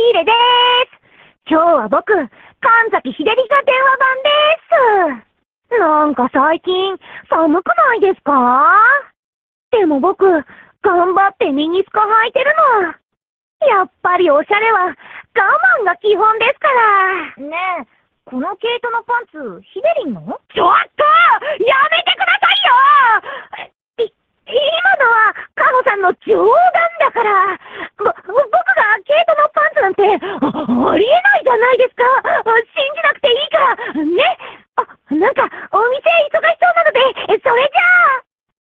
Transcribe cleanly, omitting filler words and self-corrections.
ヒデです。今日は僕、神崎秀里が電話番です。なんか最近、寒くないですか？でも僕、頑張ってミニスカ履いてるの。やっぱりおしゃれは我慢が基本ですから。ねえ、この毛糸のパンツ、ヒデリンの？ちょっとやめてくださいよ！今のは、カホさんの冗談だから。僕が毛糸のパンツなんて、ありえないじゃないですか。